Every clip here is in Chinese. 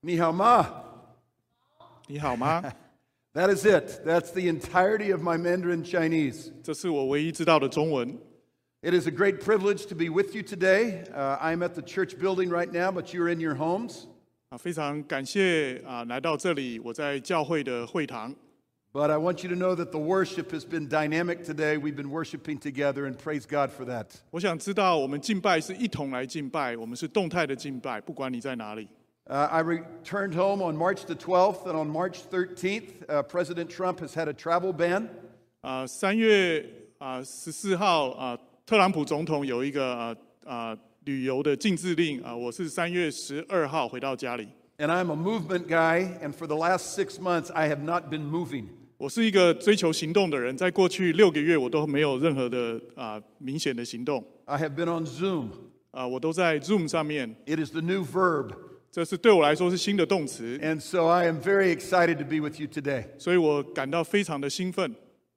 你好吗? 你好吗？ That is it. That's the entirety of my Mandarin Chinese. 这是我唯一知道的中文。 It is a great privilege to be with you today. I'm at the church building right now, but you're in your homes. 非常感谢来到这里，我在教会的会堂。 But I want you to know that the worship has been dynamic today. We've been worshiping together, and praise God for that. 我想知道，我们敬拜是一同来敬拜，我们是动态的敬拜，不管你在哪里。 I returned home on March the 12th, and on March 13th, President Trump has had a travel ban. 3月14号特朗普总统有一个旅游的禁制令我是3月12号回到家里。 And I'm a movement guy, and for the last 6 months, I have not been moving. 我是一个追求行动的人，在过去6个月我都没有任何的明显的行动。 I have been on Zoom. 我都在 Zoom 上面。 It is the new verb. 这是对我来说是新的动词。 And so I am very excited to be with you today. 所以我感到非常的兴奋。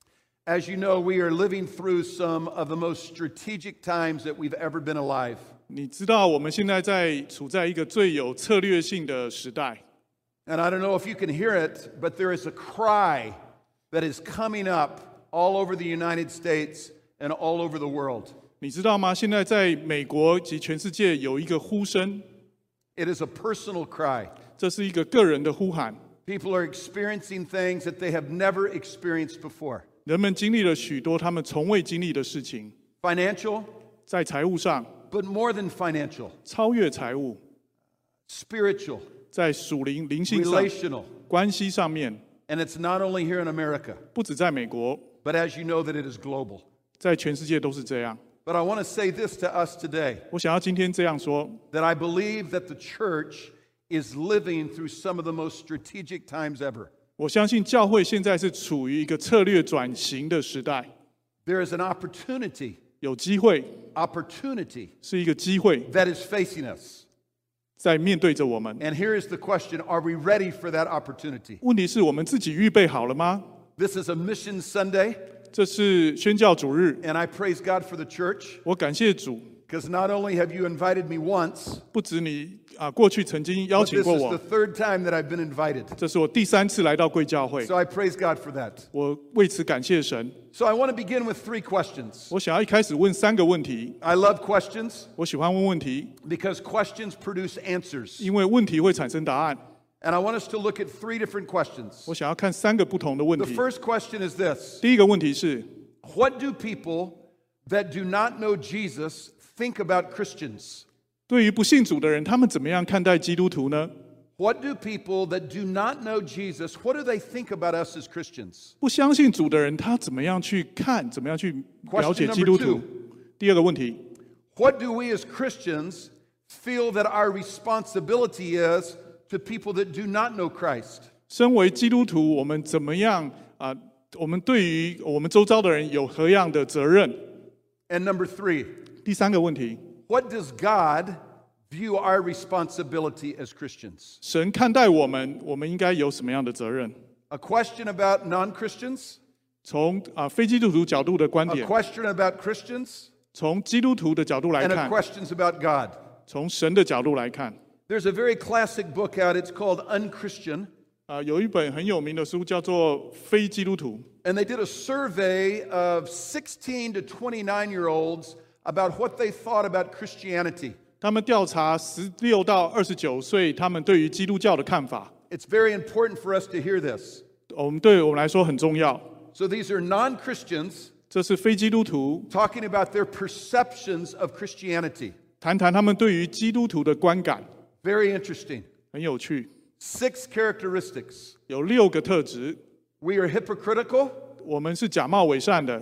As you know, we are living through some of the most strategic times that we've ever been alive. 你知道我们现在处在一个最有策略性的时代。 And I don't know if you can hear it, but there is a cry that is coming up all over the United States and all over the world. 你知道吗？现在在美国及全世界有一个呼声。 It is a personal cry. 这是一个个人的呼喊。 People are experiencing things that they have never experienced before. 人们经历了许多他们从未经历的事情。 Financial, 在财务上， but more than financial. 超越财务， Spiritual, 在属灵灵性上， relational. 关系上面， And it's not only here in America, 不止在美国， but as you know that it is global. 在全世界都是这样。 But I want to say this to us today, 我想要今天这样说， that I believe that the church is living through some of the most strategic times ever. 我相信教会现在是处于一个策略转型的时代， There is an opportunity 有机会， opportunity 是一个机会 that is facing us. 在面对着我们。 And here is the question, are we ready for that opportunity? 问题是我们自己预备好了吗？ This is a mission Sunday, 这是宣教主日， and I praise God for the church, 我感谢主， because not only have you invited me once, 不止你过去曾经邀 but 请 this 过 is 我 the，third time that I've been invited. 这是我第3次来到贵教会， So I praise God for that. 我为此感谢神。 So I want to begin with 3 questions. 我想要一开始问3个问题， I love questions 我喜欢问问题， because questions produce answers. 因为问题会产生答案。 And I want us to look at 3 different questions. 我想要看3个不同的问 The 题。 first question is this. 第一个问题是， What do people that do not know Jesus think about Christians? 对于不信主的人，他们怎么样看待基督徒呢？ What do people that do not know Jesus, what do they think about us as Christians? 不相信主的人，他怎么样去看，怎么样去了解 Question 基督 number 徒 2.？ 第二个问题， What do we as Christians feel that our responsibility is to people that do not know Christ? 身为基督徒，我们怎么样我们对于我们周遭的人有何样的责任？ And number 3, 第3个问题， what does God view our responsibility as Christians? 神看待我们，我们应该有什么样的责任？ A question about non-Christians, 从非基督徒角度的观 a 点， question about Christians, 从基督徒的角度来 and a 看， questions about God. 从神的角度来看。 There's a very classic book out, it's called Unchristian, 有一本很有名的书叫做《非基督徒》， and they did a survey of 16 to 29-year-olds about what they thought about Christianity. 他们调查16到29岁他们对于基督教的看法。 It's very important for us to hear this. 对我们来说很重要。 So these are non-Christians 这是非基督徒 talking about their perceptions of Christianity. 谈他们对于基督徒的观感， Very interesting. 很有趣。 6 characteristics. 有6个特质。 We are hypocritical. 我们是假冒伪善的，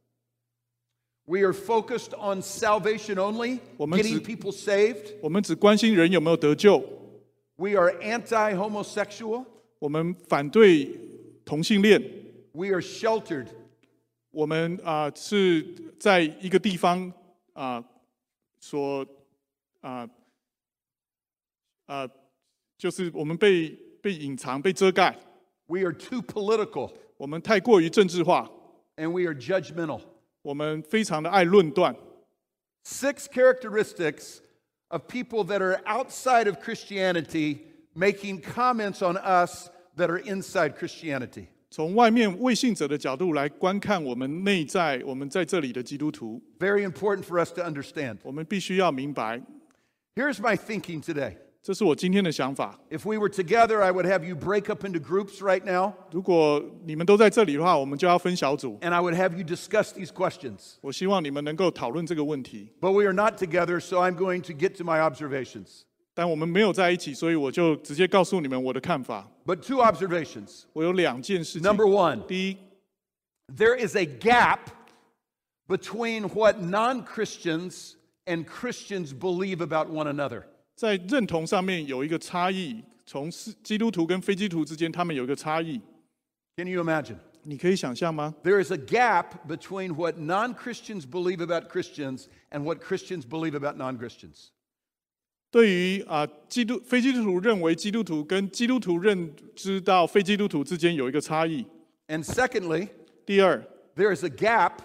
We are focused on salvation only, 我们只- getting people saved. 我们只关心人有没有得救， We are anti-homosexual. 我们反对同性恋， We are sheltered. 我们是在一个地方就是我们被隐藏、被遮盖， We are too political, 我们太过于政治化， and we are judgmental. 我们非常的爱论断。 6 characteristics of people that are outside of Christianity making comments on us that are inside Christianity. 从外面未信者的角度来观看我们内在，我们在这里的基督徒， Very important for us to understand. 我们必须要明白， Here's my thinking today. 这是我今天的想法。 If we were together, I would have you break up into groups right now, 如果你们都在这里的话，我们就要分小组。 and I would have you discuss these questions. 我希望你们能够讨论这个问题。 But we are not together, so I'm going to get to my observations. 但我们没有在一起，所以我就直接告诉你们我的看法。 But 2 observations. 我有2件事情。 Number 1, 第一， there is a gap between what non-Christians and Christians believe about one another. 在认同上面有一个差异，从基督徒跟非基督徒之间，他们有一个差异。 Can you imagine? 你可以想象吗？ There is a gap between what non-Christians believe about Christians and what Christians believe about non-Christians. 对于非基督徒认为基督徒跟基督徒认知到非基督徒之间有一个差异。 And secondly, 第二， there is a gap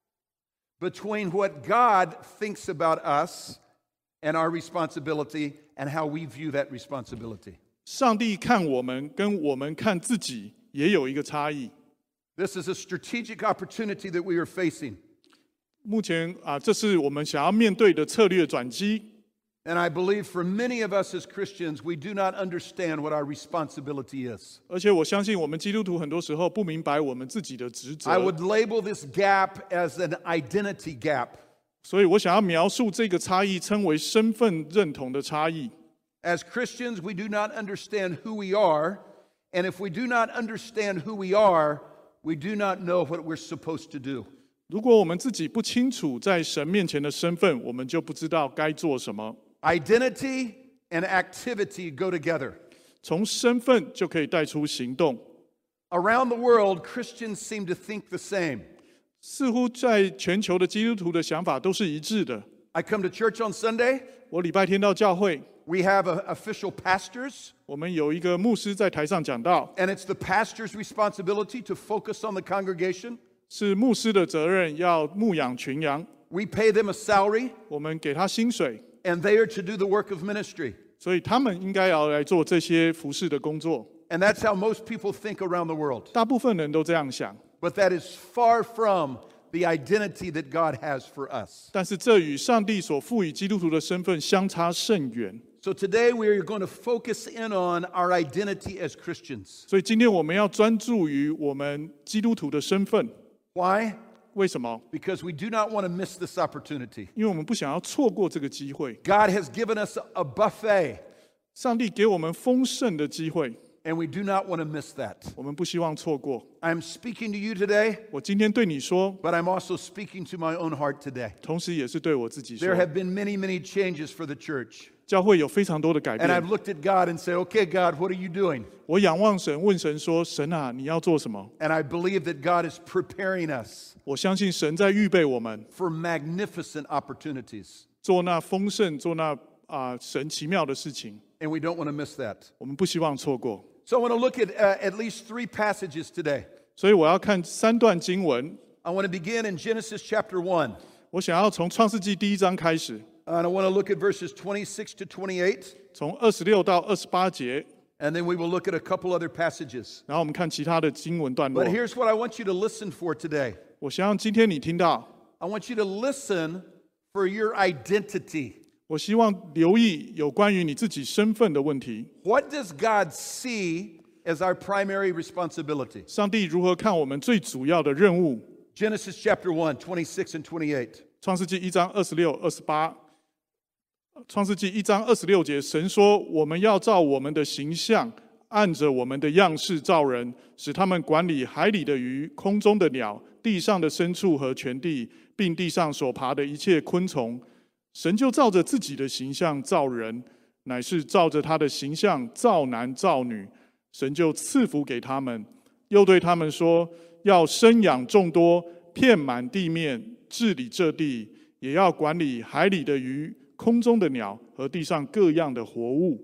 between what God thinks about us and our responsibility and how we view that responsibility. 上帝看我们跟我们看自己也有一个差异。 This is a strategic opportunity that we are facing. 目前这是我们想要面对的策略转机。 And I believe for many of us as Christians, we do not understand what our responsibility is. 而且我相信我们基督徒很多时候不明白我们自己的职责。 I would label this gap as an identity gap. 所以我想要描述这个差异，称为身份认同的差异。 As Christians, we do not understand who we are. And if we do not understand who we are, we do not know what we're supposed to do. 如果我们自己不清楚在神面前的身份，我们就不知道该做什么。 Identity and activity go together. 从身份就可以带出行动。 Around the world, Christians seem to think the same. 似乎在全球的基督徒的想法都是一致的。 I come to church on Sunday. 我礼拜天到教会， We have official pastors, 我们有一个牧师在台上讲道， and it's the pastor's responsibility to focus on the congregation. 是牧师的责任要牧养群羊， We pay them a salary, 我们给他薪水， and they are to do the work of ministry. 所以他们应该要来做这些服事的工作。 And that's how most people think around the world. 大部分人都这样想， But that is far from the identity that God has for us. 但是这与上帝所赋予基督徒的身份相差甚远。 So today we are going to focus in on our identity as Christians. 所以今天我们要专注于我们基督徒的身份。 Why? 为什么？ Because we do not want to miss this opportunity. 因为我们不想要错过这个机会。 God has given us a buffet, 上帝给我们丰盛的机会， and we do not want to miss that. 我们不希望错过。 I'm speaking to you today, 我今天对你说， but I'm also speaking to my own heart today. 同时也是对我自己说 There，have been many, many changes for the church. 教会有非常多的改 And 变 I've。looked at God and said, okay, God, what are you doing? 我仰望神，问神说：“神啊，你要做什么 And I believe that God is preparing us？” 我相信神在预备我们 for magnificent opportunities. 做那丰盛、做那神奇妙的事情。 And we don't want to miss that. 我们不希望错过。 So I want to look at least 3 passages today. 所以我要看3段经文。 I want to begin in Genesis chapter 1. 我想要从创世纪第1章开始， And I want to look at verses 26 to 28. 从26到28节， And then we will look at a couple other passages. 然后我们看其他的经文段落 But。here's what I want you to listen for today. 我希望今天你听到， I want you to listen for your identity. 我希望留意有关于你自己身份的问题。 What does God see as our primary responsibility? 上帝如何看我们最主要的任务？ Genesis chapter 1, 26 and 28. 创世纪1章26、28。创世纪1章26节，神说：“我们要照我们的形象，按着我们的样式造人，使他们管理海里的鱼、空中的鸟、地上的牲畜和全地，并地上所爬的一切昆虫。”神就照着自己的形象造人，乃是照着他的形象造男造女。神就赐福给他们，又对他们说：“要生养众多，遍满地面，治理这地，也要管理海里的鱼、空中的鸟和地上各样的活物。”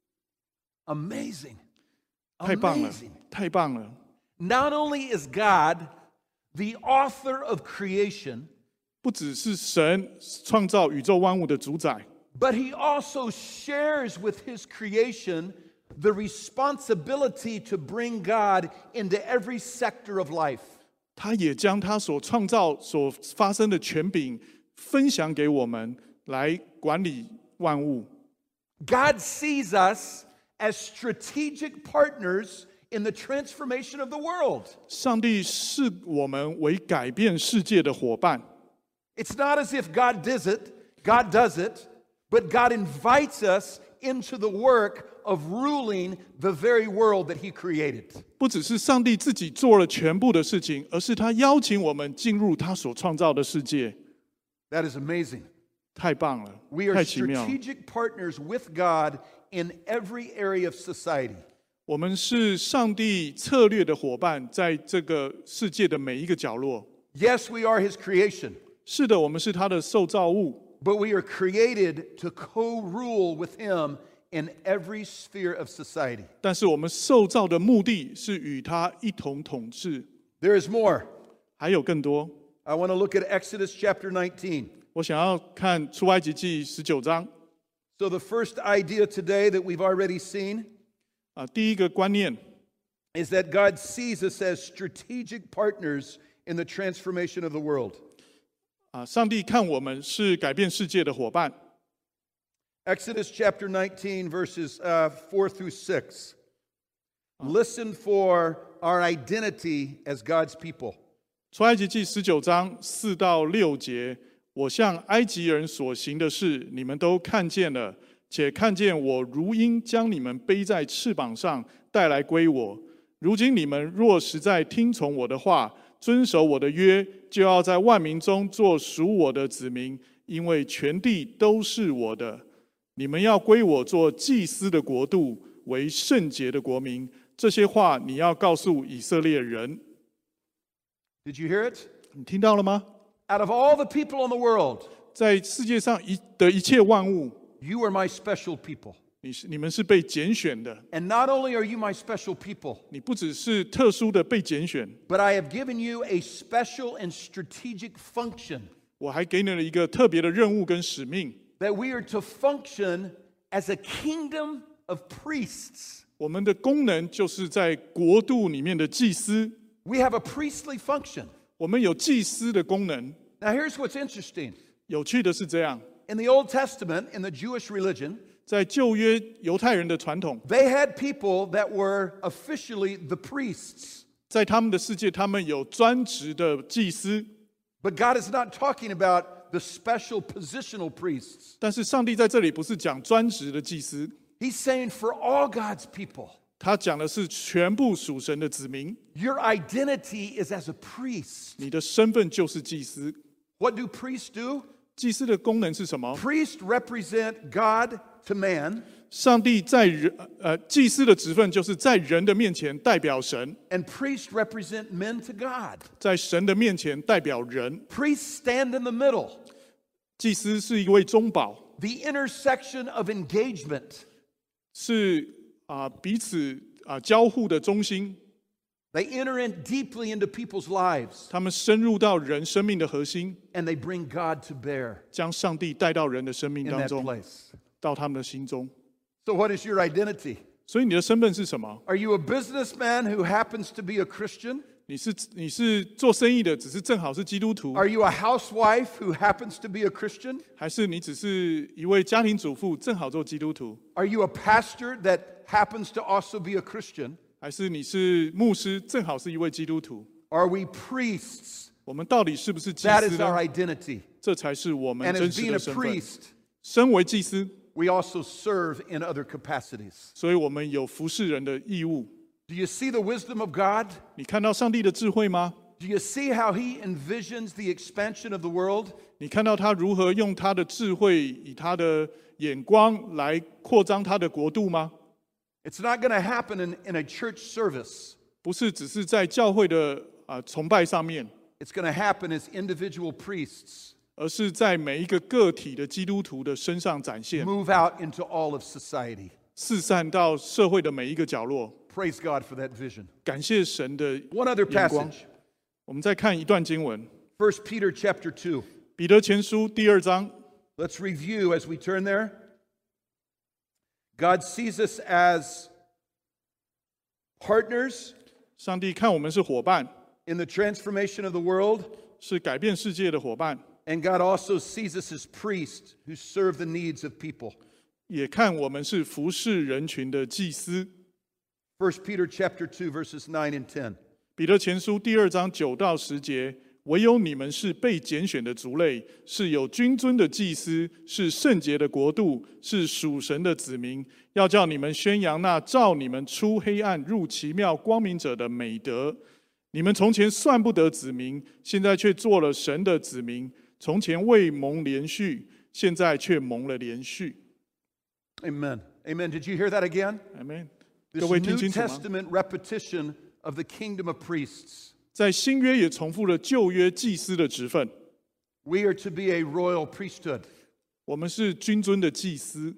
Amazing. 太棒了 Amazing.， 太棒了！ Not only is God the author of creation, 不只是神创造宇宙万物的主宰， but he also shares with his creation the responsibility to bring God into every sector of life. 他也将他所创造、所发生的权柄分享给我们，来管理万物。 God sees us as strategic partners in the transformation of the world. 上帝视我们为改变世界的伙伴。 It's not as if God does it, but God invites us into the work of ruling the very world that He created. 不只是上帝自己做了全部的事情，而是他邀请我们进入他所创造的世界。 That is amazing. 太棒了， We are 太奇妙了。 strategic partners with God in every area of society. 我们是上帝策略的伙伴，在这个世界的每一个角落。 Yes, we are His creation, 是的，我们是他的受造物， but we are created to co-rule with Him in every sphere of society. 但是我们受造的目的是与他一同统治。 There is more. 还有更多， I want to look at Exodus chapter 19. 我想要看出埃及记19章 So the first idea today that we've already seen 第一个观念 is that God sees us as strategic partners in the transformation of the world. 上帝看我们是改变世界的伙伴。 Exodus chapter 19, verses 4 through 6. Listen for our identity as God's people. 出埃及记19章4到6节，我向埃及人所行的事，你们都看见了，且看见我如鹰将你们背在翅膀上带来归我。如今你们若实在听从我的话，遵守我的约，就要在万民中做属我的子民，因为全地都是我的。你们要归我做祭司的国度，为圣洁的国民。这些话你要告诉以色列人。 Did you hear it? 你听到了吗？ Out of all the people in the world, 在世界上的一切万物， you are my special people. 你们是被拣选的。 And not only are you my special people, 你不只是特殊的被拣选， but I have given you a special and strategic function 我还给你了一个特别的任务跟使命。 that we are to function as a kingdom of priests. 我们的功能就是在国度里面的祭司， We have a priestly function. 我们有祭司的功能。 Now, here's what's interesting. 有趣的是这样， In the Old Testament, in the Jewish religion, 在旧约犹太人的传统， they had people that were officially the priests. 在他们的世界，他们有专职的祭司， But God is not talking about the special positional priests. 但是上帝在这里不是讲专职的祭司， He's saying for all God's people, 他讲的是全部属神的子民。 your identity is as a priest. 你的身份就是祭司。 What do priests do? 祭司的功能是什么？ Priests represent God to man, 上帝在祭司的职分就是在人的面前代表神， and priests represent men to God. 在神的面前代表人。 Priests stand in the middle, 祭司是一位中保， the intersection of engagement. 是彼此交互的中心。 They enter in deeply into people's lives, 他们深入到人生命的核心， and they bring God to bear 将上帝带到人的生命 in 当 that 中， place. 到他们的心中。 So, what is your identity? 所以你的身份是什么？ Are you a businessman who happens to be a Christian? 你是做生意的，只是正好是基督徒， Are you a housewife who happens to be a Christian? 还是你只是一位家庭主妇，正好做基督徒？ Are you a pastor that happens to also be a Christian? 还是你是牧师，正好是一位基督徒？ Are we priests? 我们到底是不是祭 That 司 is our 呢？ identity. 这才是我们 And 真 as 实 being 的 a 身份。 priest, 身为祭司， we also serve in other capacities. 所以我们有服侍人的义务。 Do you see the wisdom of God? 你看到上帝的智慧吗？ Do you see how He envisions the expansion of the world? 你看到他如何用他的智慧，以他的眼光来扩张他的国度吗？ It's not going to happen in a church service. 不是只是在教会的崇拜上面， It's going to happen as individual priests 而是在每一个个体的基督徒的身上展现， move out into all of society. 四散到社会的每一个角落。 Praise God for that vision. 感谢神的 One other 眼光。 passage, 我们再看一段经文， 1 Peter chapter 2. 彼得前书第2章。 Let's review as we turn there. God sees us as partners 上帝看我们是伙伴， in the transformation of the world, 是改变世界的伙伴， and God also sees us as priests who serve the needs of people. 也看我们是服侍人群的祭司。 1 Peter chapter 2, verses 9 and 10. 彼得前书第2章9到10节，唯有你们是被拣选的族类，是有君尊的祭司，是圣洁的国度，是属神的子民，要叫你们宣扬那照你们出黑暗入奇妙光明者的美德。你们从前算不得子民，现在却做了神的子民；从前未蒙连续，现在却蒙了连续。 Amen. Amen. Did you hear that again? Amen。 This 各位听 New 清楚吗？ Testament repetition of the kingdom of priests. 在新约也重复了旧约祭司的职分。 We are to be a royal priesthood. 我们是君尊的祭司。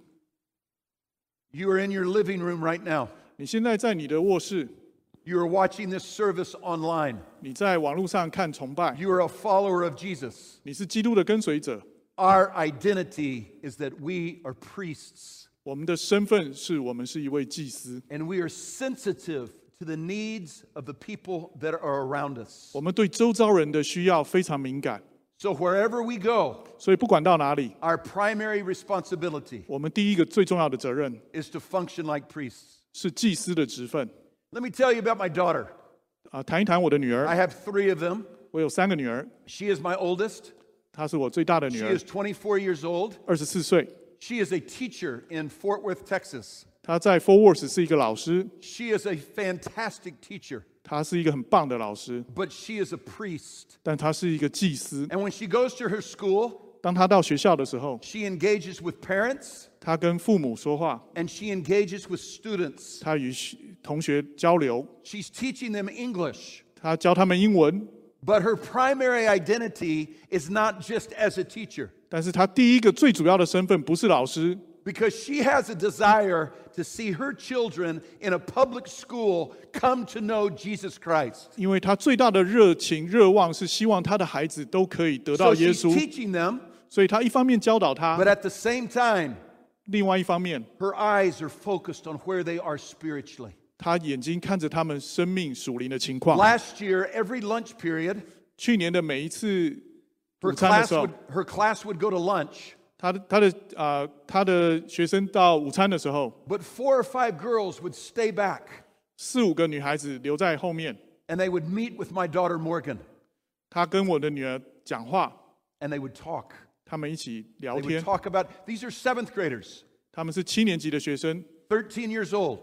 You are in your living room right now. 你现在在你的卧室， You are watching this service online. 你在网络上看崇拜， You are a follower of Jesus. 你是基督的跟随者。 Our identity is that we are priests, 我们的身份是我们是一位祭司， and we are sensitive to the needs of the people that are around us. 我们对周遭人的需要非常敏感， So wherever we go, 所以不管到哪里， our primary responsibility 我们第一个最重要的责任 is to function like priests. 是祭司的职分。 Let me tell you about my daughter. 谈一谈我的女 I 儿， have 3 of them. 我有3个女儿， She is my oldest. 她是我最大的女 She 儿 is 24 years old. ，24岁， She is a teacher in Fort Worth, Texas. 她在 Fort Worth 是一个老师， She is a fantastic teacher, 她是一个很棒的老师， but she is a priest. 但她是一个祭司。 And when she goes to her school, 当她到学校的时候， she engages with parents 她跟父母说话， and she engages with students. 她与同学交流， She's teaching them English. 她教他们英文。 But her primary identity is not just as a teacher, 但是她第一个最主要的身份不是老师， because she has a desire to see her children in a public school come to know Jesus Christ. 因为她最大的热情热望是希望她的孩子都可以得到 So 耶 she's 稣， teaching them, 所以她一方面教导他， but at the same time, 另外一方面， her eyes are focused on where they are spiritually. 她眼睛看着他们生命属灵的情况。 Last year, every lunch period, 去年的每一次 her 午餐的 class 时候 would go to lunch, 她的学生到午餐的时候， but 4 or 5 girls would stay back 4、5个女孩子留在后面， and they would meet with my daughter Morgan 她跟我的女儿讲话， and they would talk. 他们一起 They 聊 would 天。 talk about, these are 7th graders, 他们是7年级的学生 13 years old.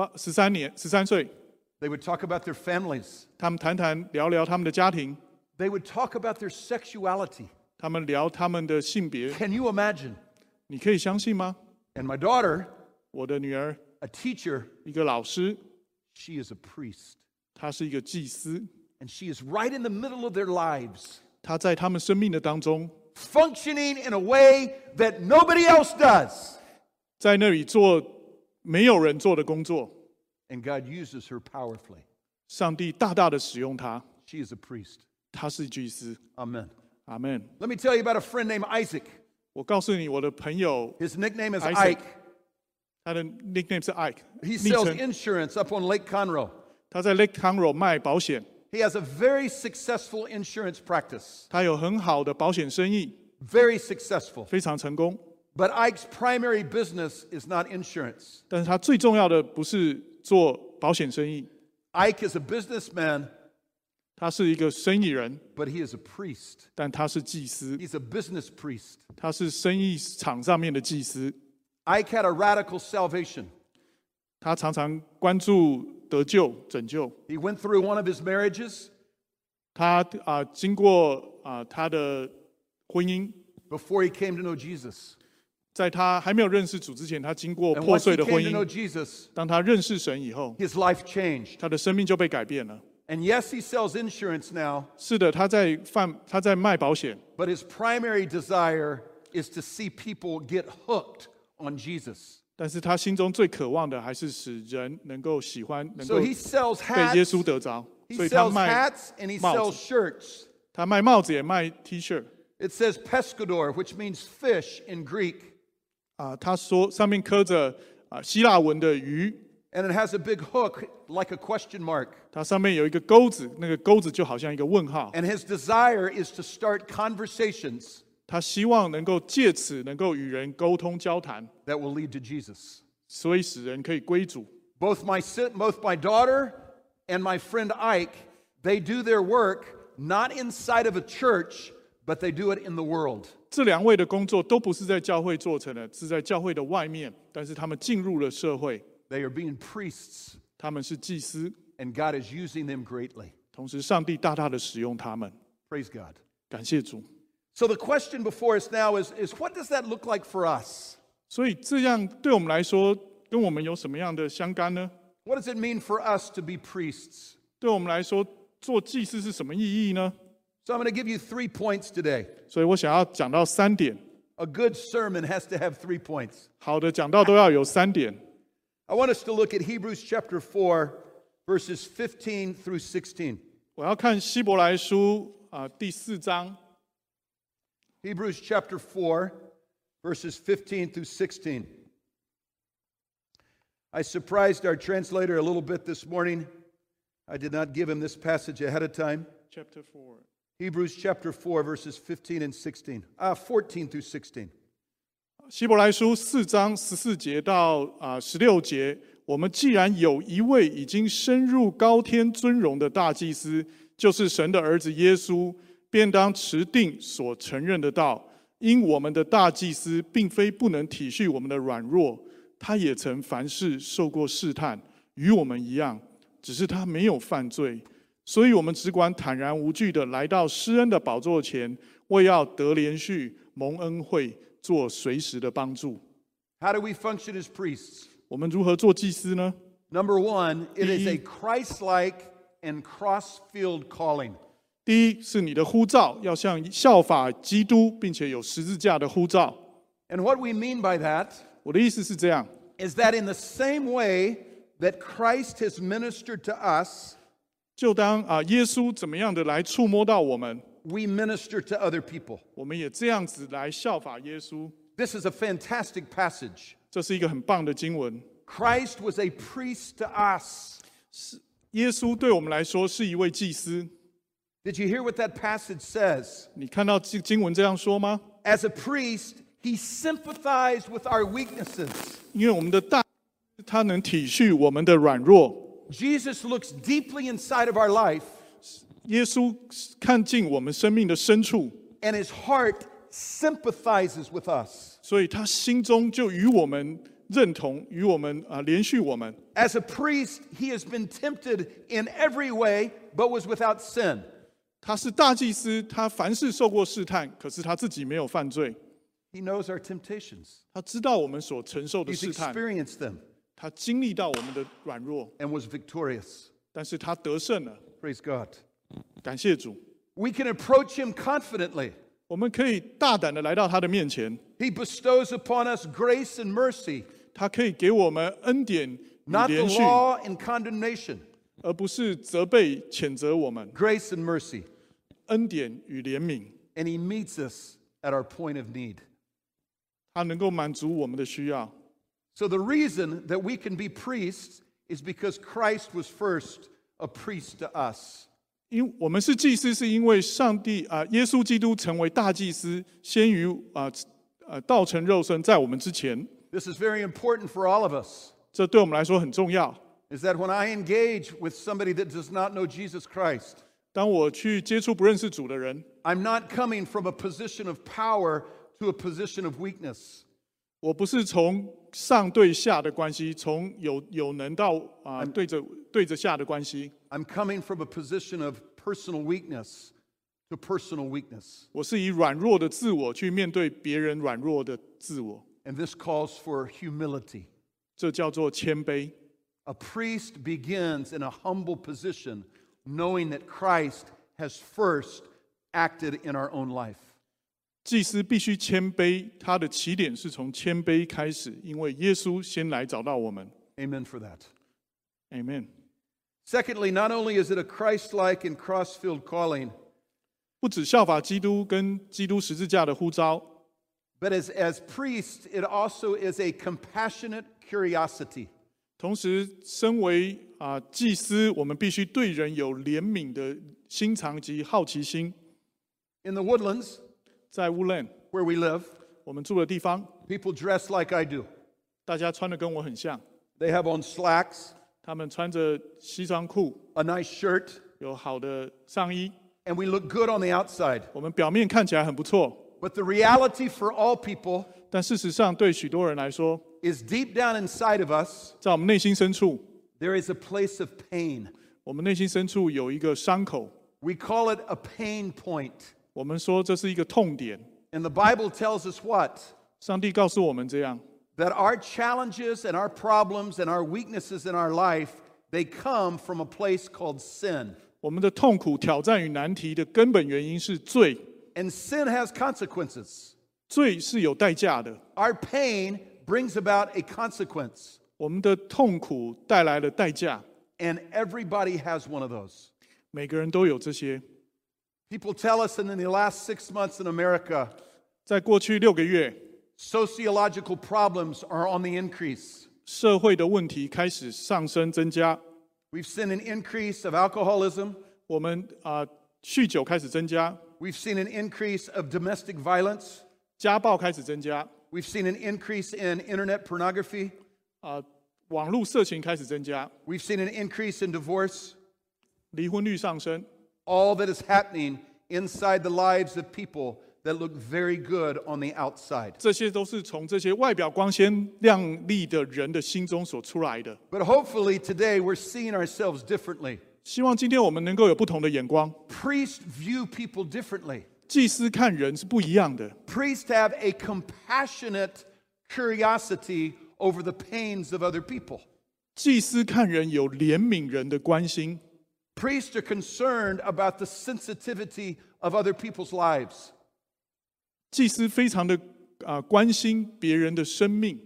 ，13岁， They would talk about their families. 他们聊聊他们的家庭， They would talk about their sexuality. 他们聊他们的性别。 Can you imagine? 你可以相信吗？ And my daughter, 我的女儿， a teacher, 一个老师， she is a priest. 她是一个祭司， And she is right in the middle of their lives, 她在他们生命的当中， functioning in a way that nobody else does. 在那里做没有人做的工作。 And God uses her powerfully. 上帝大大的使用她， She is a priest. 她是祭司。 Amen. 阿门。 Let me tell you about a friend named Isaac. 我告诉你，我的朋友 His nickname is Isaac. Ike. 他的 nickname 是 Ike， He 昵 sells 称。 insurance up on Lake Conroe. 他在 Lake Conroe 卖保险， He has a very successful insurance practice. 他有很好的保险生意， Very successful. 非常成功。 But Ike's primary business is not insurance. 但是他最重要的不是做保险生意， Ike is a businessman, 他是一个生意人， but he is a priest. 但他是祭司， He's a business priest. 他是生意场上面的祭司。 Ike had a radical salvation. 他常常关注得救、拯救。 He went through one of his marriages 他经过他的婚姻， before he came to know Jesus. 在他还没有认识主之前，他经过 And 破 once 碎 he 的 came 婚 to know 姻。 Jesus, 当他认识神以后， his life changed. 他的生命就被改变了。 And yes, he sells insurance now, 是的，他在卖保险， but his primary desire is to see people get hooked on Jesus. 但是他心中最渴望的还是使人能够喜欢，能 So 够 he sells 被耶 hats, 稣得着。 he 所以他 sells 卖 hats, and he 帽 sells 子， shirts. 他卖帽子也卖 T 恤。 It says pescador, which means fish in Greek. 他说上面刻着希腊文的鱼， And it has a big hook like a question mark. 它上面有一个钩子，那个钩子就好像一个问号。 And his desire is to start conversations 他希望能够借此能够与人沟通交谈， that will lead to Jesus. 所以使人可以归主。 Both my daughter and my friend Ike, they do their work not inside of a church, but they do it in the world. 这两位的工作都不是在教会做成的，是在教会的外面，但是他们进入了社会， They are being priests, 他们是祭司， and God is using them greatly. 同时上帝大大的使用他们。 Praise God. 感谢主。 So the question before us now is what does that look like for us? 所以这样对我们来说，跟我们有什么样的相干呢？ What does it mean for us to be priests? 对我们来说，做祭司是什么意义呢？ So I'm going to give you 3 points today. 所以我想要讲到3点。 A good sermon has to have 3 points. 好的讲道都要有3点。 I want us to look at Hebrews chapter 4, verses 15 through 16. 我要看希伯来书第4章， Hebrews chapter 4, verses 15 through 16. I surprised our translator a little bit this morning. I did not give him this passage ahead of time. Chapter 4。 Hebrews chapter 4, verses 15 and 16. 14 through 16. 希伯来书4章14节到16节，我们既然有一位已经升入高天尊荣的大祭司，就是神的儿子耶稣，便当持定所承认的道。因我们的大祭司并非不能体恤我们的软弱，他也曾凡事受过试探，与我们一样，只是他没有犯罪。所以我们只管坦然无惧的来到施恩的宝座前，为要得连续蒙恩惠，做随时的帮助。 How do we function as priests? 我们如何做祭司呢？ Number 1, it is a Christ-like and cross-filled calling. 第一是你的呼召要像效法基督，并且有十字架的呼召。 And what we mean by that 我的意思是这样， is that in the same way that Christ has ministered to us, 就当耶稣怎么样的来触摸到我们， we minister to other people. 我们也这样子来效法耶稣。 This is a fantastic passage. 这是一个很棒的经文。 Christ was a priest to us. 耶稣对我们来说是一位祭司。 Did you hear what that passage says? 你看到经文这样说吗？ As a priest, he sympathized with our weaknesses. 因为我们的大，他能体恤我们的软弱。 Jesus looks deeply inside of our life, 耶稣看进我们生命的深处， and his heart sympathizes with us. 所以他心中就与我们认同，与我们连续我们。 As a priest, he has been tempted in every way, but was without sin. 他是大祭司，他凡事受过试探，可是他自己没有犯罪。 He knows our temptations. 他知道我们所承受的 He's 试探， experienced them 他经历到我们的软弱， and was victorious. 但是他得胜了。 Praise God. 感谢主， We can approach him confidently. 我们可以大胆的来到他的面前， He bestows upon us grace and mercy, 他可以给我们恩典与 not the 连续， law and condemnation. 而不是责备谴责我们。 Grace and mercy. 恩典与怜悯， And he meets us at our point of need. 他能够满足我们的需要。 So the reason that we can be priests is because Christ was first a priest to us. 因我们是祭司，是因为上帝耶稣基督成为大祭司，先于道成肉身，在我们之前。 This is very important for all of us. 这对我们来说很重要。 Is that when I engage with somebody that does not know Jesus Christ, 当我去接触不认识主的人， I'm not coming from a position of power to a position of weakness. 我不是从上对下的关系，从有能到对着下的关系。 I'm coming from a position of personal weakness to personal weakness. 我是以软弱的自我去面对别人软弱的自我， And this calls for humility. 这叫做谦卑。 A priest begins in a humble position, knowing that Christ has first acted in our own life. 祭司必须谦卑，他的起点是从谦卑开始，因为耶稣先来找到我们。 Amen for that. Amen。 Secondly, not only is it a Christ-like and cross-filled calling, 不只效法基督跟基督十字架的呼召， but as priests, it also is a compassionate curiosity. 同时，身为祭司，我们必须对人有怜悯的心肠及好奇心。 In the woodlands, 在乌兰 where we live, 我们住的地方， people dress like I do. 大家穿的跟我很像， They have on slacks, 他们穿着西装裤， a nice shirt, 有好的上衣， and we look good on the outside. 我们表面看起来很不错， But the reality for all people 但事实上对许多人来说， is deep down inside of us, 在我们内心深处， there is a place of pain. 我们内心深处有一个伤口， We call it a pain point. 我们说这是一个痛点。 And the Bible tells us what? 上帝告诉我们这样， That our challenges and our problems and our weaknesses in our life, they come from a place called sin. 我们的痛苦、挑战与难题的根本原因是罪， And sin has consequences. 罪是有代价的。 Our pain brings about a consequence. 我们的痛苦带来了代价， And everybody has one of those. 每个人都有这些。 People tell us that in the last 6 months in America, 在过去6个月， sociological problems are on the increase. 社会的问题开始上升增加， We've seen an increase of alcoholism. 我们酗酒开始增加， We've seen an increase of domestic violence. 家暴开始增加， We've seen an increase in internet pornography. 网络色情开始增加， We've seen an increase in divorce. 离婚率上升。 All that is happening inside the lives of people that look very good on the outside. 这些都是从这些外表光鲜亮丽的人的心中所出来的。 But hopefully today we're seeing ourselves differently. 希望今天我们能够有不同的眼光。 Priests view people differently. 祭司看人是不一样的， Priests have a compassionate curiosity over the pains of other people. 祭司看人有怜悯人的关心。 Priests are concerned about the sensitivity of other people's lives. 祭司非常的关心别人的生命。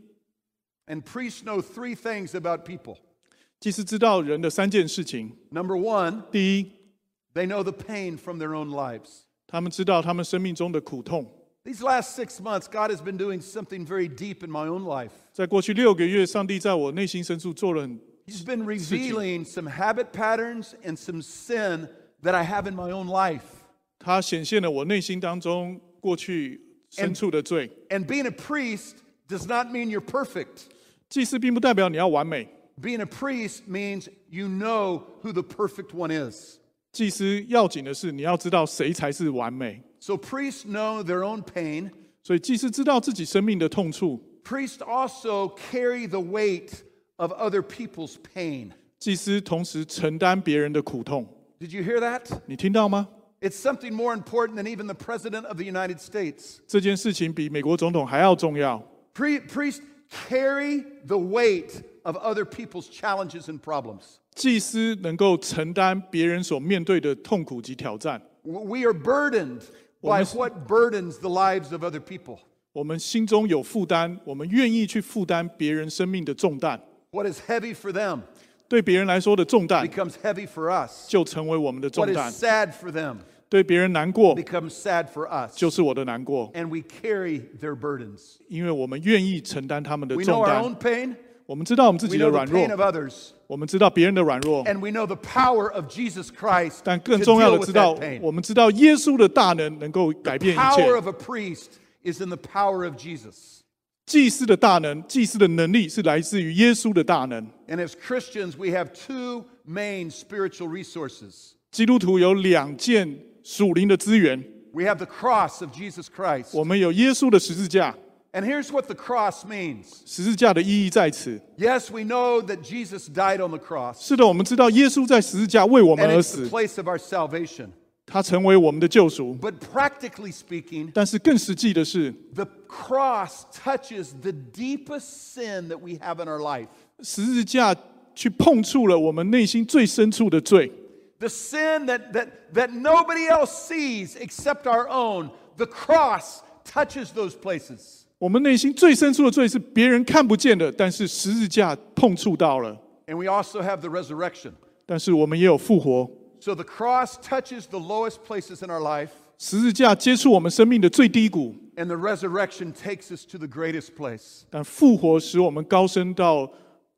And priests know 3 things about people. 祭司知道人的3件事情。 Number 1, 第一， they know the pain from their own lives. 他们知道他们生命中的苦痛。 These last 6 months, God has been doing something very deep in my own life. 在过去6个月，上帝在我内心深处做了很 He's been revealing some habit patterns and some sin that I have in my own life. 他显现了我内心当中过去深处的罪。 And being a priest does not mean you're perfect. 祭司并不代表你要完美， Being a priest means you know who the perfect one is. 祭司要紧的是你要知道谁才是完美。 So priests know their own pain. 所以祭司知道自己生命的痛处， Priests also carry the weight of other people's pain. 祭司同时承担别人的苦痛。 Did you hear that? 你听到吗？ It's something more important than even the President of the United States. 这件事情比美国总统还要重要。 Priests carry the weight of other people's challenges and problems. 祭司能够承担别人所面对的痛苦及挑战。 We are burdened by what burdens the lives of other people. 我们心中有负担，我们愿意去负担别人生命的重担。 What is heavy for them 对别人来说的重担， becomes heavy for us. 就成为我们的 What 重 is 担； sad for them 对别人难过， becomes sad for us. 就是我的难过。 And we carry their burdens. 因为我们愿意承担他们的 We know 重 our 担。 own pain. 我们知道我们自 We 己的 know the 软 pain of 弱， others. 我们知道别人的软弱， And we know the power of Jesus Christ 但 to 更重要 deal 的 with 知道 that，pain. 我们知道耶稣的大能能够改变一 Power 切。 of a priest is in the power of Jesus. 祭司的大能，祭司的能力是来自于耶稣的大能。 And as Christians, we have 2 main spiritual resources. 基督徒有2件属灵的资源， We have the cross of Jesus Christ. 我们有耶稣的十字架。 And here's what the cross means. 十字架的意义在此。 Yes, we know that Jesus died on the cross. 是的，我们知道耶稣在十字架为我们 And 而 it's the 死， place of our salvation. 他成为我们的救赎。 But practically speaking, 但是更实际的是， the cross touches the deepest sin that we have in our life. 十字架去碰触了我们内心最深处的罪。 The sin that nobody else sees except our own. The cross touches those places. 我们内心最深处的罪是别人看不见的，但是十字架碰触到了。 And we also have the resurrection. 但是我们也有复活。 So the cross touches the lowest places in our life, 十字架接触我们生命的最低谷， and the resurrection takes us to the greatest place. 但复活使我们高升到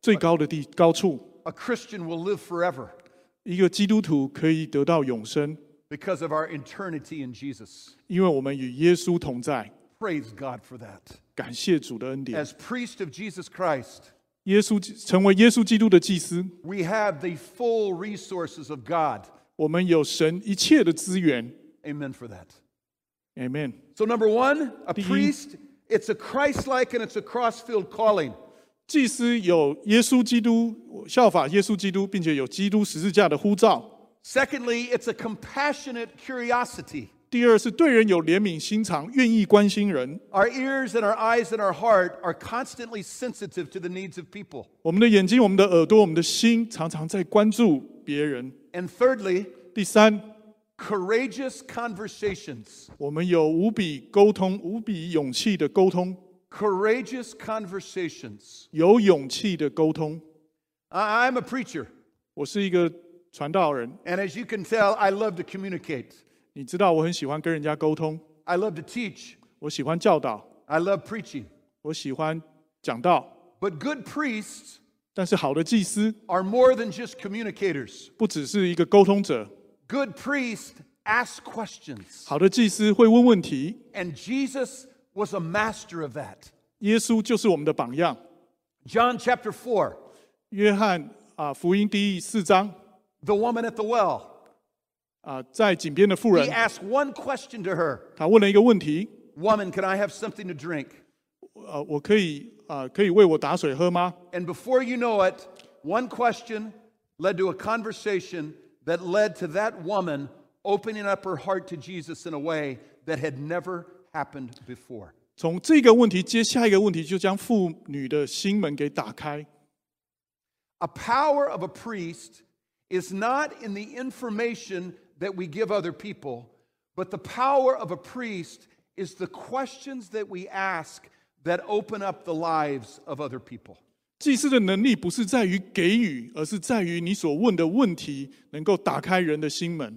最高的高处。 A Christian will live forever 一个基督徒可以得到永生， because of our eternity in Jesus. 因为我们与耶稣同在。 Praise God for that. 感谢主的恩典。 As priest of Jesus Christ, 耶稣成为耶稣基督的祭司， we have the full resources of God. 我们有神一切的资源。 Amen for that. Amen。 So, number one, a 第一。 priest, it's a Christ-like and it's a cross-filled calling. 祭司有耶稣基督，效法耶稣基督，并且有基督十字架的呼召。 Secondly, it's a compassionate curiosity. 第二是对人有怜悯心肠，愿意关心人。 Our ears and our eyes and our heart are constantly sensitive to the needs of people. 我们的眼睛、我们的耳朵、我们的心，常常在关注别人。 And thirdly, 第三， courageous conversations. 我们有无比沟通、无比勇气的沟通， Courageous conversations. 有勇气的沟通。 I'm a preacher, 我是一个传道人， and as you can tell, I love to communicate. 你知道我很喜欢跟人家沟通， I love to teach. 我喜欢教导， I love preaching. 我喜欢讲道。 But good priests 但是好的祭司 are more than just communicators. 不只是一个沟通者， Good priests ask questions. 好的祭司会问问题。 And Jesus was a master of that. 耶稣就是我们的榜样。 John chapter 4, 约翰福音第4章 the woman at the well. 在井边的妇 He 人， asked one question to her. 他问了一个问题： Woman, can I have something to drink? 我可以为我打水喝吗？ And before you know it, one question led to a conversation that led to that woman opening up her heart to Jesus in a way that had never happened before. 从这个问题接下一个问题，就将妇女的心门给打开。 A power of a priest is not in the information that we give other people, but the power of a priest is the questions that we ask that open up the lives of other people. 祭司的能力不是在于给予，而是在于你所问的问题能够打开人的心门。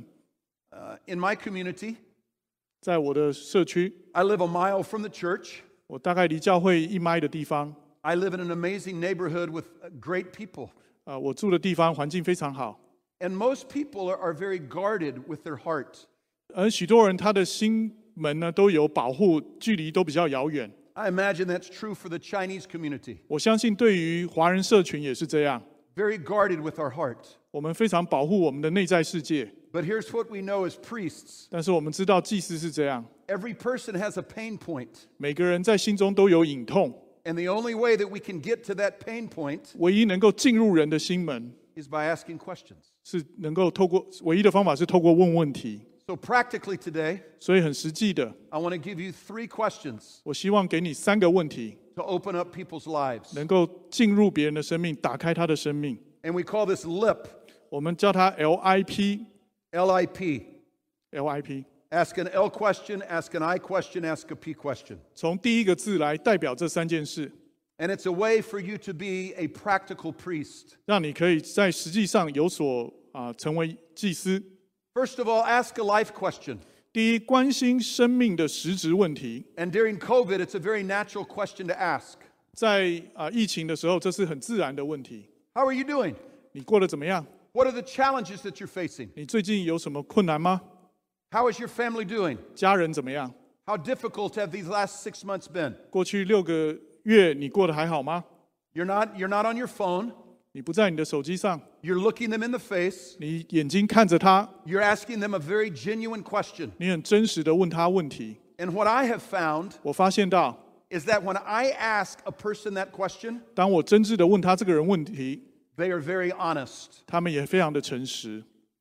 In my community, 在我的社区， I live a mile from the church. 我大概离教会1迈的地方。 I live in an amazing neighborhood with great people. 我住的地方环境非常好， And most people are very guarded with their heart. 而许多人他的心门呢都有保护，距离都比较遥远。 I imagine that's true for the Chinese community. 我相信对于华人社群也是这样， Very guarded with our heart. 我们非常保护我们的内在世界。 But here's what we know as priests. 但是我们知道祭司是这样， Every person has a pain point. 每个人在心中都有隐痛， And the only way that we can get to that pain point 唯一能够进入人的心门， is by asking questions. 是能够透过唯一的方法是透过问问题。 So practically today, 所以很实际的， I want to give you 3 questions 我希望给你3个问题， to open up people's lives. 能够进入别人的生命，打开他的生命。 And we call this LIP, 我们叫它 LIP。 L-I-P. LIP Ask an L question, ask an I question, ask a P question. 从第一个字来代表这3件事， And it's a way for you to be a practical priest. 让你可以在实际上有所成为祭司。 First of all, ask a life question. 第一，关心生命的实质问题。 And during COVID, it's a very natural question to ask. 在疫情的时候，这是很自然的问题。 How are you doing? 你过得怎么样？ What are the challenges that you're facing? 你最近有什么困难吗？ How is your family doing? 家人怎么样？ How difficult have these last 6 months been? 过去6个月你过得还好吗？ You're not on your phone. 你不在你的手机上， You're looking them in the face. 你眼睛看着他， You're asking them a very genuine question. 你很真实的问他问题。 And what I have found 我发现到， is that when I ask a person that question, 当我真挚的问他这个人问题， they are very honest. 他们也非常的诚实。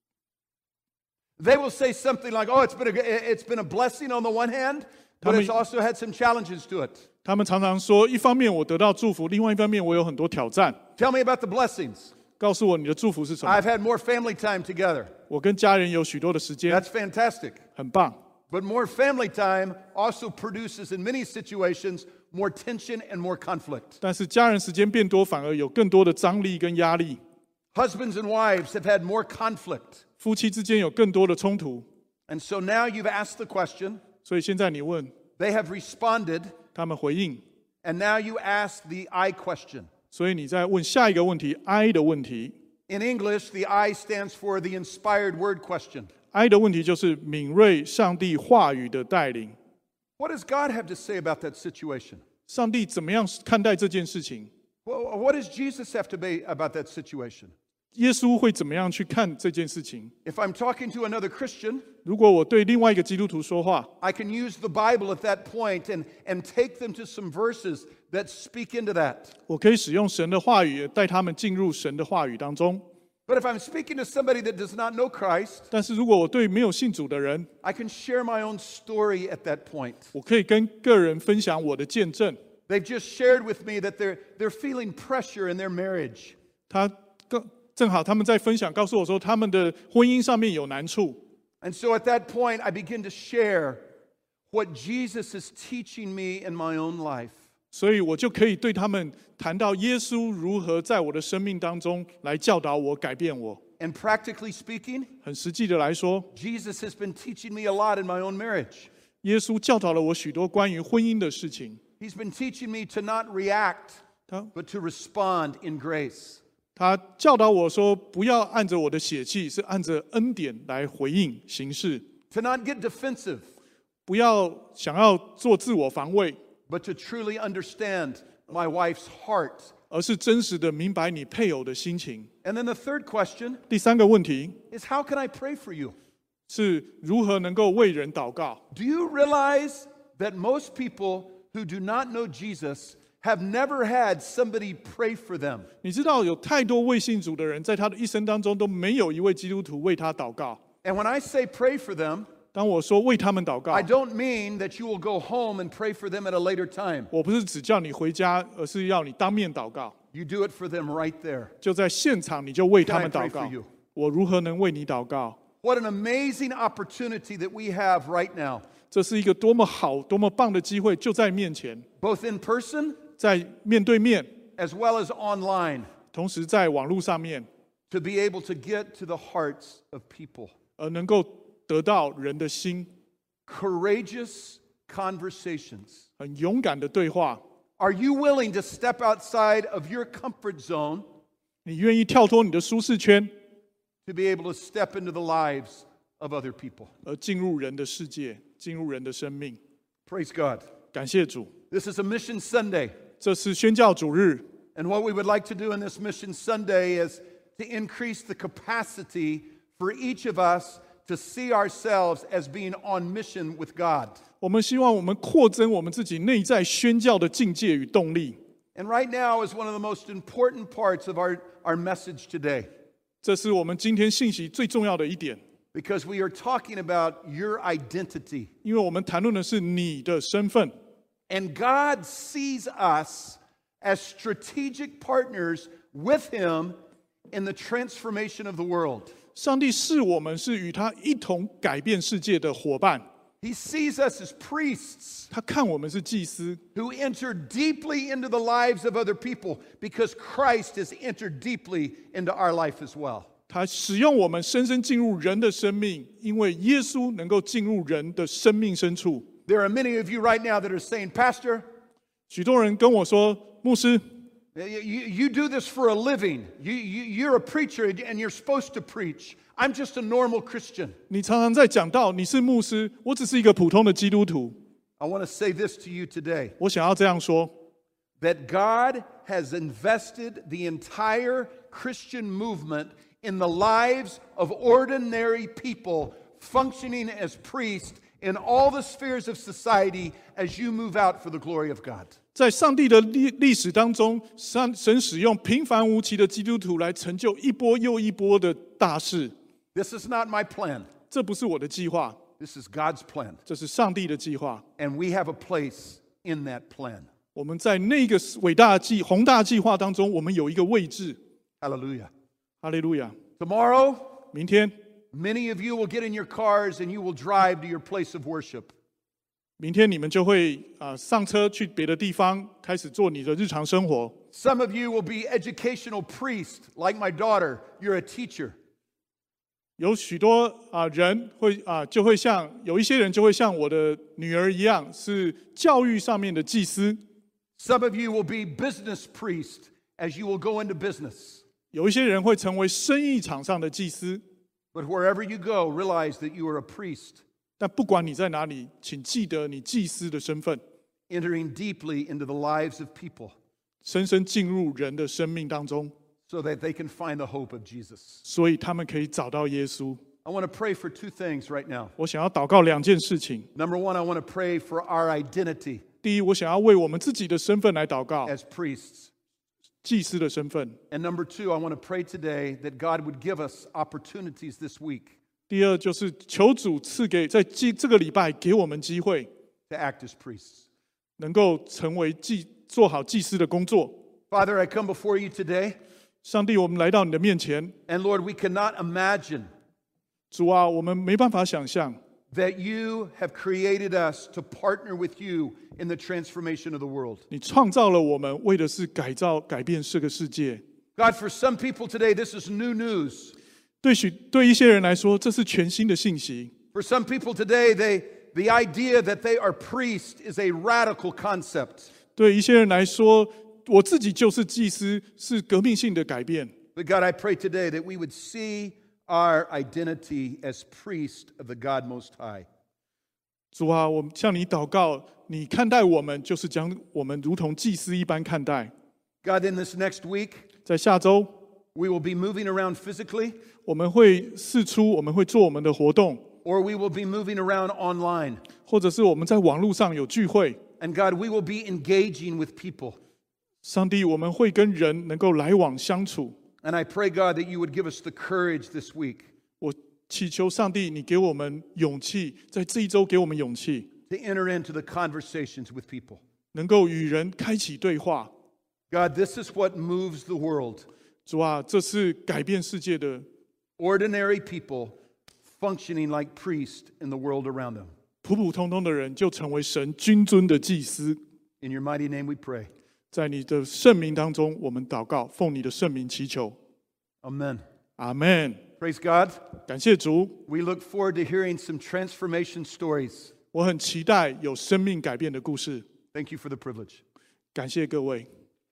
They will say something like, "Oh, it's been a blessing on the one hand, but it's also had some challenges to it." 他们常常说，一方面我得到祝福，另外一方面我有很多挑战。 Tell me about the blessings. 告诉我你的祝福是什么？ I've had more family time together. 我跟家人有许多的时间， That's fantastic. 很棒。 But more family time also produces, in many situations, more tension and more conflict. 但是家人时间变多，反而有更多的张力跟压力。 Husbands and wives have had more conflict. 夫妻之间有更多的冲突， And so now you've asked the question, 所以现在你问， they have responded, 他们回应， and now you ask the I question. 所以你在问下一个问题 ，I 的问题。 In English, the I stands for the inspired word question. I 的问题就是敏锐上帝话语的带领。 What does God have to say about that situation? 上帝怎么样看待这件事情？ What does Jesus have to say about that situation? 耶稣会怎么样去看这件事情？ If I'm talking to another Christian, 如果我对另外一个基督徒说话， I can use the Bible at that point and take them to some verses that speak into that. 我可以使用神的话语带他们进入神的话语当中。 But if I'm speaking to somebody that does not know Christ, 但是如果我对没有信主的人， I can share my own story at that point. 我可以跟个人分享我的见证。 They've just shared with me that they're feeling pressure in their marriage. 正好他们在分享，告诉我说他们的婚姻上面有难处。 And so at that point, I begin to share what Jesus is teaching me in my own life. 所以我就可以对他们谈到耶稣如何在我的生命当中来教导我、改变我。 And practically speaking, 很实际的来说， Jesus has been teaching me a lot in my own marriage. 耶稣教导了我许多关于婚姻的事情。 He's been teaching me to not react, 他 but to respond in grace. 他教导我说，不要按着我的血气，是按着恩典来回应行事。 To not get defensive, 不要想要做自我防卫， but to truly understand my wife's heart. 而是真实的明白你配偶的心情。 And then the third question 第三个问题 is, how can I pray for you? 是如何能够为人祷告。 Do you realize that most people who do not know Jesus have never had somebody pray for them? 你知道有太多未信主的人，在他的一生当中都没有一位基督徒为他祷告。 And when I say pray for them, 当我说为他们祷告 I， don't mean that you will go home and pray for them at a later time. 我不是只叫你回家，而是要你当面祷告， You do it for them right there. 就在现场你就为他们 Can I 祷 pray 告 for you?。 我如何能为你祷告？ What an amazing opportunity that we have right now, 这是一个多么好、多么棒的机会，就在面前， both in person 在面对面， as well as online, 同时在网络上面， to be able to get to the hearts of people. 而能够得到人的心， Courageous conversations. 很勇敢的对话。 Are you willing to step outside of your comfort zone 你愿意跳脱你的舒适圈， to be able to step into the lives of other people? 而进入人的世界，进入人的生命。 Praise God. 感谢主， This is a Mission Sunday. 这是宣教主日。 And what we would like to do in this Mission Sunday is to increase the capacity for each of us to see ourselves as being on mission with God. 我们希望我们扩增我们自己内在宣教的境界与动力。 And right now is one of the most important parts of our message today, 这是我们今天信息最重要的一点， because we are talking about your identity. 因为我们谈论的是你的身份。 And God sees us as strategic partners with Him in the transformation of the world. 上帝视我们是与他一同改变世界的伙伴， He sees us as priests 他看我们是祭司， who enter deeply into the lives of other people because Christ has entered deeply into our life as well. 他使用我们深深进入人的生命，因为耶稣能够进入人的生命深处。 There are many of you right now that are saying, Pastor, 许多人跟我说，牧师， you do this for a living. You're a preacher and you're supposed to preach. I'm just a normal Christian. 你常常在讲道，你是牧师，我只是一个普通的基督徒。 I want to say this to you today, 我想要这样说， that God has invested the entire Christian movement in the lives of ordinary people functioning as priests in all the spheres of society as you move out for the glory of God. 在上帝的历史当中，神使用平凡无奇的基督徒来成就一波又一波的大事。 This is not my plan. 这不是我的计划， This is God's plan. 这是上帝的计划。 And we have a place in that plan. 我们在那个伟大的宏大计划当中，我们有一个位置。 Hallelujah. 哈利路亚！ Tomorrow, 明天， many of you will get in your cars and you will drive to your place of worship. 明天你们就会上车去别的地方，开始做你的日常生活。 Some of you will be educational priests, like my daughter. You're a teacher. 有许多人会就会像有一些人就会像我的女儿一样，是教育上面的祭司。 Some of you will be business priests as you will go into business. 有一些人会成为生意场上的祭司， But wherever you go, realize that you are a priest, 但不管你在哪里，请记得你祭司的身份， entering deeply into the lives of people 深深进入人的生命当中， so that they can find the hope of Jesus. 所以他们可以找到耶稣。 I want to pray for two things right now. 我想要祷告2件事情。 Number one, I want to pray for our identity 第一，我想要为我们自己的身份来祷告， as priests. 祭司的身份。 And number two, I want to pray today that God would give us opportunities this week 第二，就是求主赐给在这个礼拜给我们机会， to act as priests. 能够成为做好祭司的工作。 Father, I come before you today, 上帝，我们来到你的面前， and Lord, we cannot imagine 主啊，我们没办法想象， that you have created us to partner with you in the transformation of the world. 你创造了我们，为的是改变这个世界。 God, for some people today, this is new news. 对一些人来说，这是全新的信息。 For some people today, the idea that they are priests is a radical concept. 对一些人来说，我自己就是祭司，是革命性的改变。 But God, I pray today that we would see our identity as priest of the God Most High. 主啊，我们向你祷告，你看待我们，就是将我们如同祭司一般看待。 God, in this next week, 在下周， we will be moving around physically, 我们会释出，我们会做我们的活动， or we will be moving around online. 或者是我们在网络上有聚会。 And God, we will be engaging with people. 上帝，我们会跟人能够来往相处。 And I pray, God, that you would give us the courage this week 我祈求上帝，你给我们勇气，在这一周给我们勇气， to enter into the conversations with people. 能够与人开启对话。 God, this is what moves the world. 主啊，这是改变世界的 Ordinary people functioning like priests in the world around them. 普通通的人，就成为神君尊的祭司。 In your mighty name we pray. 在你的圣名当中，我们祷告，奉你的圣名祈求。 Amen. 阿门。 Praise God. 感谢主， We look forward to hearing some transformation stories. 我很期待有生命改变的故事。 Thank you for the privilege. 感谢各位。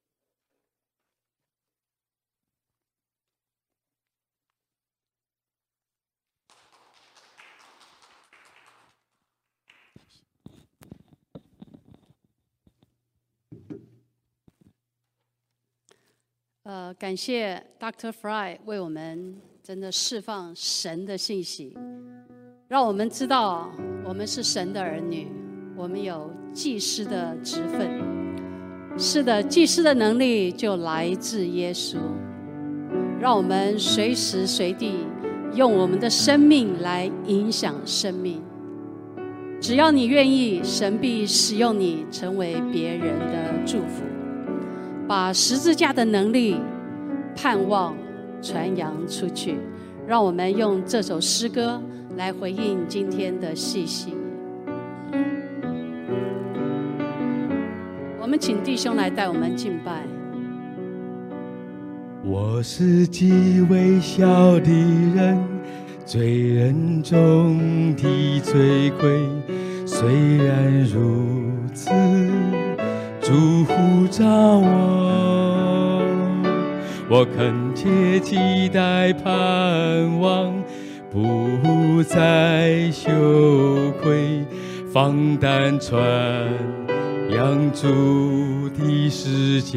感谢 Dr. Fry 为我们真的释放神的信息，让我们知道我们是神的儿女，我们有祭司的职分。是的，祭司的能力就来自耶稣，让我们随时随地用我们的生命来影响生命。只要你愿意，神必使用你成为别人的祝福。把十字架的能力、盼望传扬出去，让我们用这首诗歌来回应今天的细细。我们请弟兄来带我们敬拜。 我是极微小的人，罪人中的罪魁，虽然如此，主呼召我恳切期待盼望，不再羞愧，放胆传扬主的使家。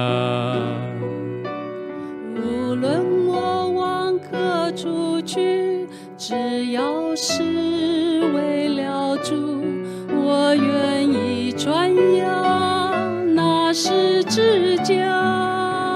无论我往何处去，只要是为了主，我愿意传扬那十字架。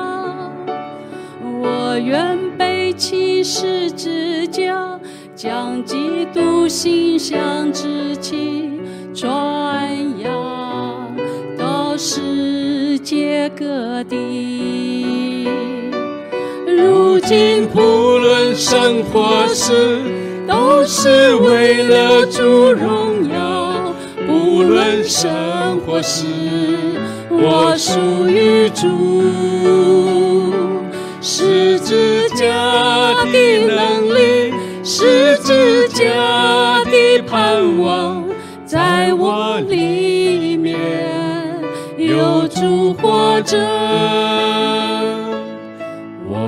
我愿背起十字架，将基督馨香之气传扬到世界各地。如今不论生活事，都是为了主荣耀。不论生活事，我属于主。十字架的能力，十字架的盼望，在我里面有主活着。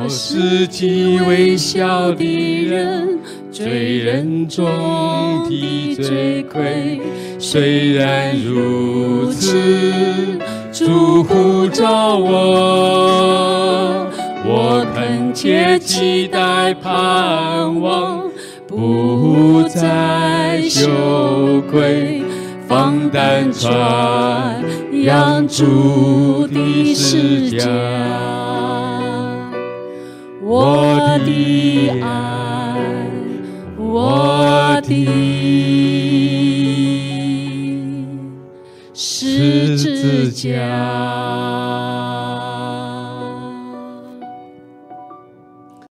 是极微小的人，罪人中的罪魁。虽然如此，主呼召我恳切期待盼望，不再羞愧，放胆传扬主的使者。我的爱，我的十字架。